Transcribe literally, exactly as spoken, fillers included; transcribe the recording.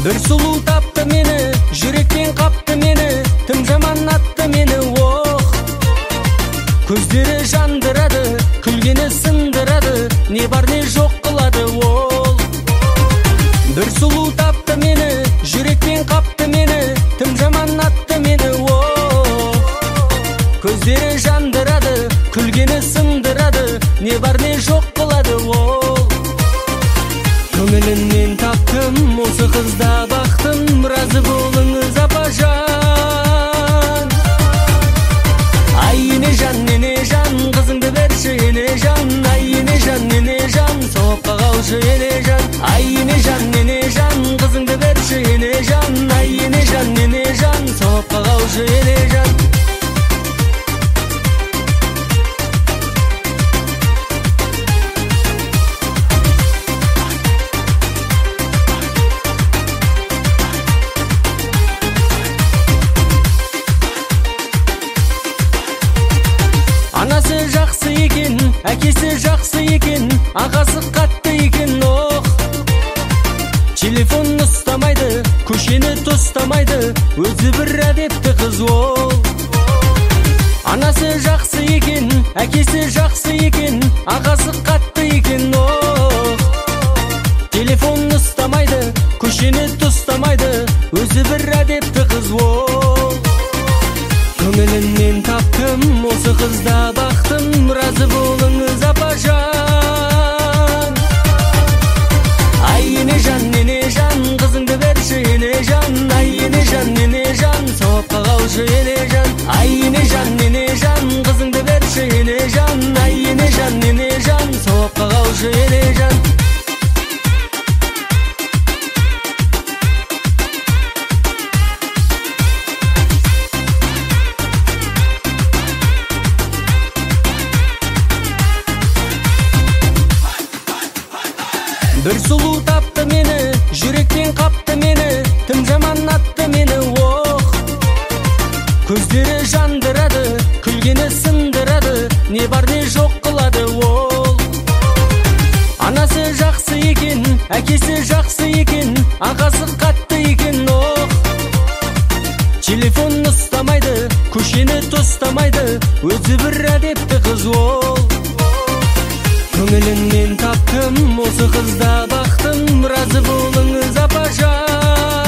Бір сұлу тапты мені, жүректен қапты мені, тым жаман атты мені, ох. Көздері жандырады, күлгені сындырады, не бар не жоқ қылады ол. Бір сұлу тапты мені, жүректен қапты мені, тым жаман атты мені, ох. Көздері жандырады, күлгені сындырады, не бар не жоқ қылады ол. Көңілімнен таптым, осы қызда бақтым, разы болыңыз апажан. Ай ене жан, ене жан, қызыңды берші ене жан. Ай ене жан, ене жан, соққа қалшы ене жан. Ай ене жан, ене жан, қызыңды берші ене жан. Ай ене жан, ене жан, соққа қалшы ене жан. Анасы жақсы екен, әкесі жақсы екен, ағасы қатты екен, ох. Телефон ұстамайды, көшені тостамайды, өзі бір әдепті қыз ол. Анасы жақсы екен, әкесі жақсы екен, ағасы қатты екен, ох. Телефон ұстамайды, көшені тостамайды, өзі бір әдепті қыз ол. Көңілімнен таптым, осы қызда бақтым, разы болыңыз апажан. Ай ене жан, ене жан, қызыңды берші ене жан. Ай ене жан, ене жан, соққа қалшы ене жан. Ай ене жан, ене жан, қызыңды берші ене жан. Ай ене жан, ене жан, соққа қалшы ене жан. Бір сұлу тапты мені, жүректен қапты мені, тым жаман атты мені, ох. Көздері жандырады, күлгені сындырады, не бар не жоқ қылады ол. Анасы жақсы екен, әкесі жақсы екен, ағасы қатты екен, ох. Телефон ұстамайды, көшені тостамайды, өзі бір әдепті қыз ол. Көңілімнен таптым, осы қызда бақтым, разы болыңыз апажан.